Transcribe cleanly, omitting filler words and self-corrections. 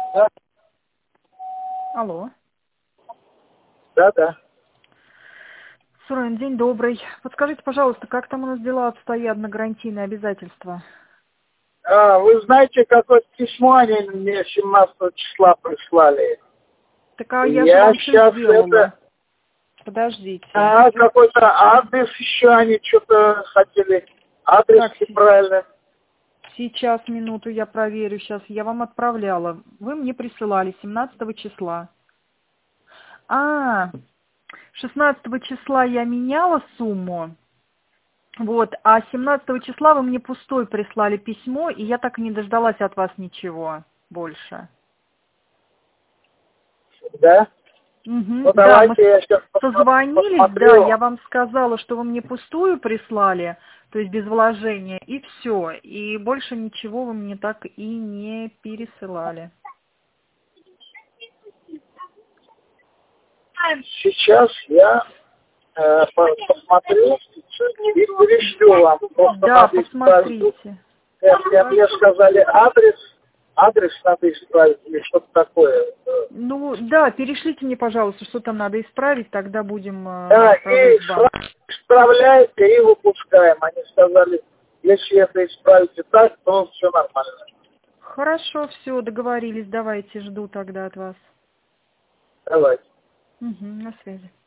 Да, Алло. да. Сурен, день добрый. Подскажите, пожалуйста, как там у нас дела обстоят на гарантийные обязательства? Вы знаете, какое письмо они мне 17 числа прислали? Так а я же Я вам все сейчас сделала. Подождите. какой-то адрес еще они что-то хотели. Адрес Так, неправильный. сейчас, минуту, я проверю. Сейчас я вам отправляла. Вы мне присылали 17 числа. 16 числа я меняла сумму. Вот, а 17 числа вы мне пустой прислали письмо, и я так и не дождалась от вас ничего больше. Да? Ну, Да, мы давайте я сейчас созвонились, да, посмотрю. я вам сказала, что вы мне пустую прислали, то есть без вложения, и все. И больше ничего вы мне так и не пересылали. Сейчас я посмотрю и перешлю вам. Просто Да, надо исправить. посмотрите. Мне сказали адрес надо исправить или что-то такое. Ну, да, перешлите мне, пожалуйста, что там надо исправить, тогда будем Да, и отправлять в банк. исправляете и выпускаем. Они сказали, если это исправите так, то все нормально. Хорошо, все, договорились, давайте, жду тогда от вас. Давайте. На связи.